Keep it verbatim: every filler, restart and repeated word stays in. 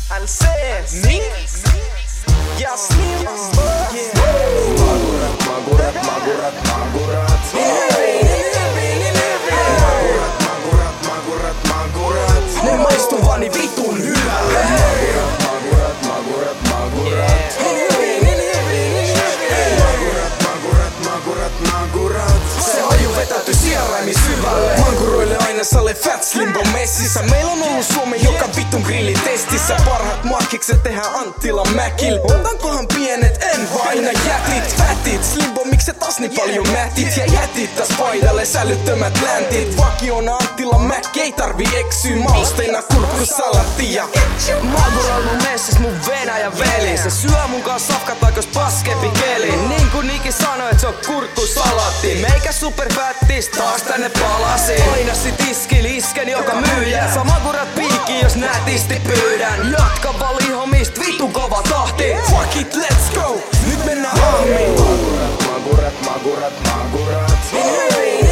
L C S Mix ja Slim yeah. Magurat, magurat, magurat, magurat Magurat, magurat, magurat Ne maistuvani vitun hyvälle Magurat, magurat, magurat Magurat, magurat, magurat Se aju vetäty sieraimin syvälle Mankuroille aina sale Fats Limbo messissä Meillä on ollut Suomen joka vitun grillitestissä Parhaat makkikset tehdään Anttilan Mäkil Otankohan pienet, en vaan aina jätit Fätit, Slimbo miks se taas niin paljon mätit Ja jätit täs paidalle sälyttömät läntit Vakiona Anttilan Mäkki ei tarvi eksyy Mausteina kurkkusalatti ja Mankuroil mun messis mun Venäjä veli Se syö mun kanssa safkat aikos paskempi keli Niin kun Niki sanoi et se on kurkkusalatti Meikä superfättis taas tänne palasi Painasi tiskil isken joka myyjä Sama kurat piikki jos nätisti pyydän Jatka valihomist vitun kova tahti Fuck it let's go Nyt mennään ahmiin Magurat, magurat, magurat, magurat